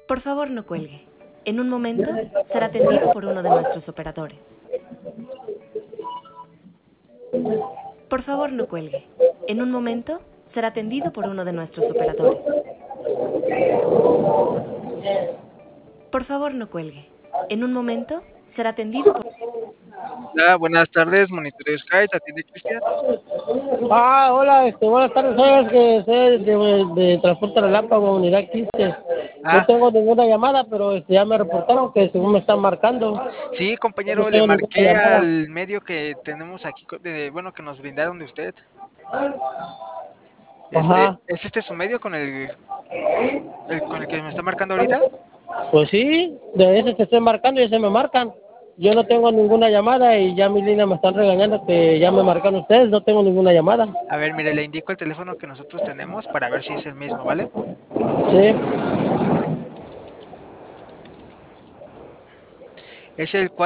Por favor, no cuelgue. En un momento será atendido por uno de nuestros operadores. Por favor, no cuelgue. En un momento será atendido por uno de nuestros operadores. Por favor, no cuelgue. En un momento será atendido por... Hola, buenas tardes, Monitorio Sky, atiende Cristian. Hola, buenas tardes, sabes que soy de Transporte Relámpago, Unidad 15. No Ah, tengo ninguna llamada, pero ya me reportaron que según me están marcando, sí, no compañero, le tengo ninguna marqué llamada. al medio que tenemos aquí, bueno, que nos brindaron de usted. Ajá, ¿Es este su medio con con el que me está marcando ahorita? pues sí, de ese que estoy marcando ya se me marcan. Yo no tengo ninguna llamada y ya mi línea me están regañando que ya me marcan ustedes, no tengo ninguna llamada. A ver, mire, le indico el teléfono que nosotros tenemos para ver si es el mismo, ¿vale? Sí, Es el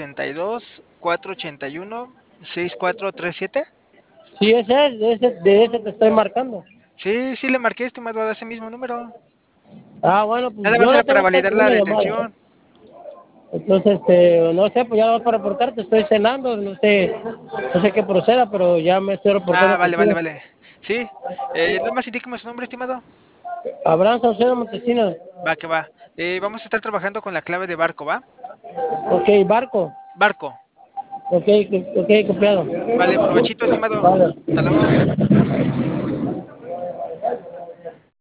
462-481-6437. sí, de ese te estoy marcando. Sí, sí, le marqué, estimado, a ese mismo número. Bueno, pues Nada más yo era no para tengo validar la ninguna llamada. detención. Entonces, no sé, pues ya vas para reportarte, estoy cenando, no sé qué proceda, pero ya me estoy Ah, reportando vale, vale, contigo. vale. Sí, nada más indíqueme su nombre, estimado. Abraham Saucedo Montesinos. Va, que va. Vamos a estar trabajando con la clave de barco, ¿va? Ok, barco. Barco. Ok, ok, copiado. Vale, provechito, estimado. Vale. Hasta luego.